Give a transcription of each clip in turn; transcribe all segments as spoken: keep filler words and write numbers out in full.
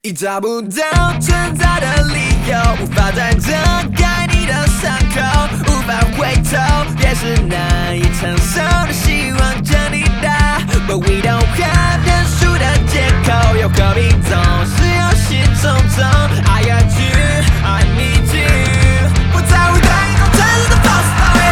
已找不到存在的理由，无法再遮盖你的伤口，无法回头，也是难以承受的希望将你打 ，But we don't have 认输的借口，又何必总是忧心忡忡 ？I got you, I need you， 不在乎对方真实的 false story。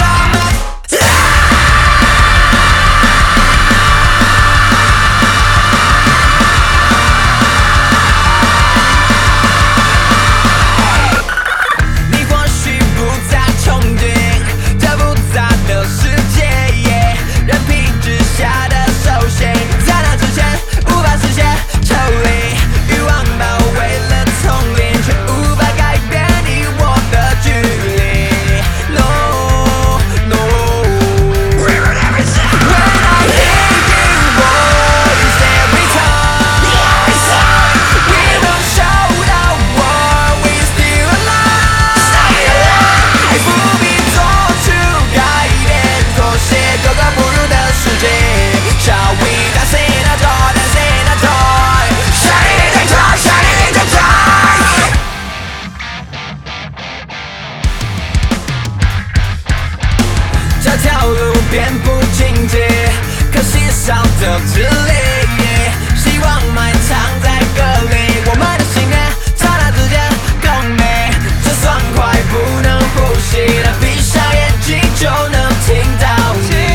这条路遍布荆棘，可惜少得智力，希望埋藏在歌里，我们的心念刹那之间共鸣，这爽快不能呼吸，但闭上眼睛就能听到你。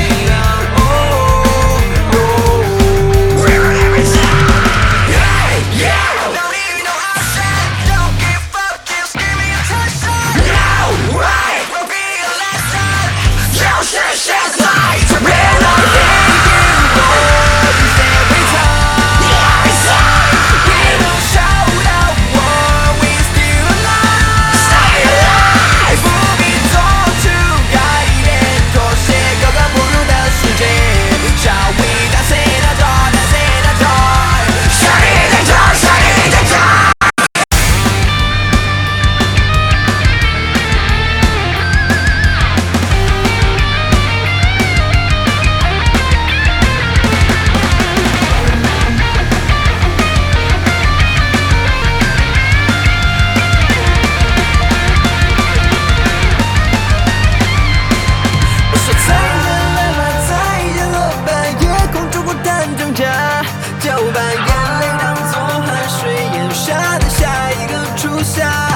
就把眼泪当作汗水，咽下的下一个初夏。